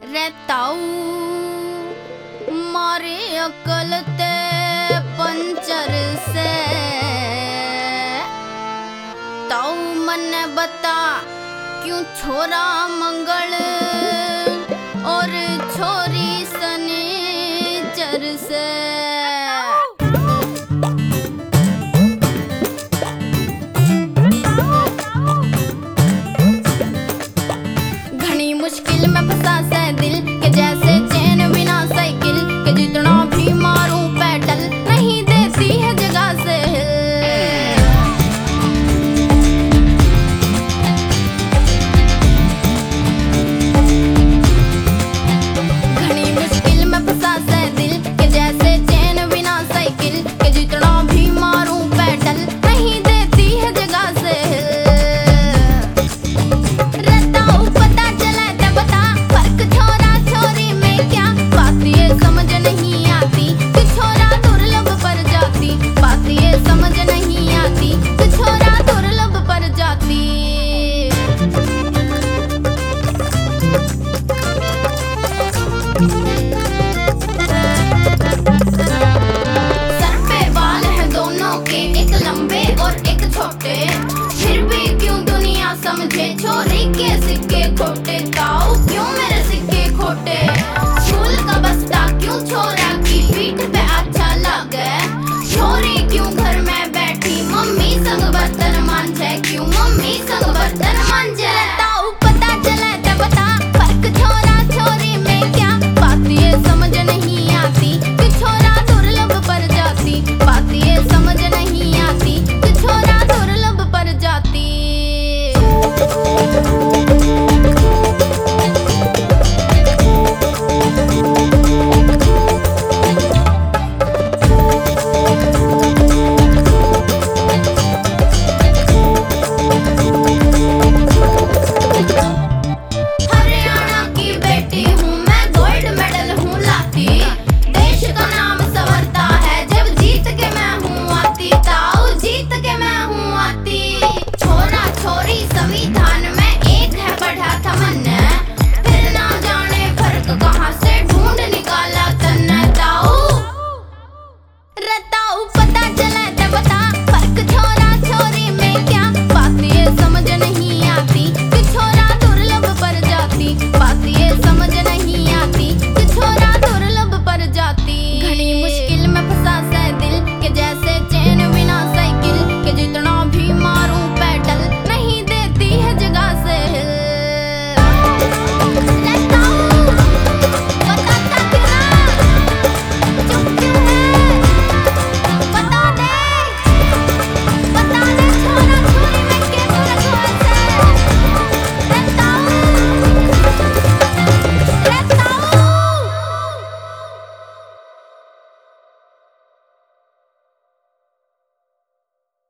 रहताऊ मारे अकल ते पंचर से ताऊ मने बता क्यों छोरा मंगल और छोरी शनिचर से। घनी मुश्किल में फंसा से दिल के जैसे चैन बिना साइकिल के जितना भी मारूं पेडल नहीं देती है जगह से हिल। घनी मुश्किल में फंसा से दिल के जैसे चैन बिना साइकिल के जितना भी मारूं पेडल नहीं देती है जगह से हिल। फिर भी क्यों दुनिया समझे छोरी के सिक्के खोटे। ताऊ क्यों मेरे सिक्के खोटे। स्कूल का बस्ता क्यों छोरा की पीठ पे अच्छा लगे। छोरी क्यों घर में बैठी मम्मी संग बर्तन मांजे। क्यों मम्मी संग बर्तन मांजे।